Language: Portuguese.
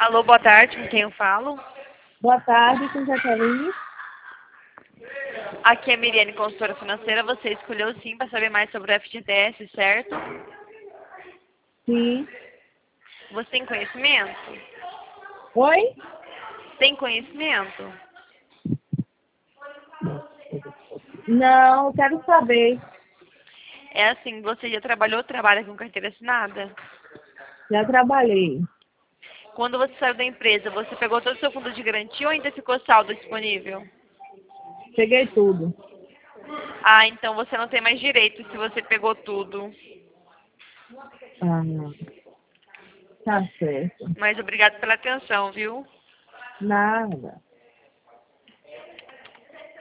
Alô, boa tarde, com quem eu falo? Boa tarde, com Jaqueline. Aqui é a Miriane, consultora financeira. Você escolheu sim para saber mais sobre o FGTS, certo? Sim. Você tem conhecimento? Oi? Tem conhecimento? Não, quero saber. É assim, você já trabalhou ou trabalha com carteira assinada? Já trabalhei. Quando você saiu da empresa, você pegou todo o seu fundo de garantia ou ainda ficou saldo disponível? Peguei tudo. Ah, então você não tem mais direito se você pegou tudo. Ah, tá certo. Mas obrigado pela atenção, viu? Nada.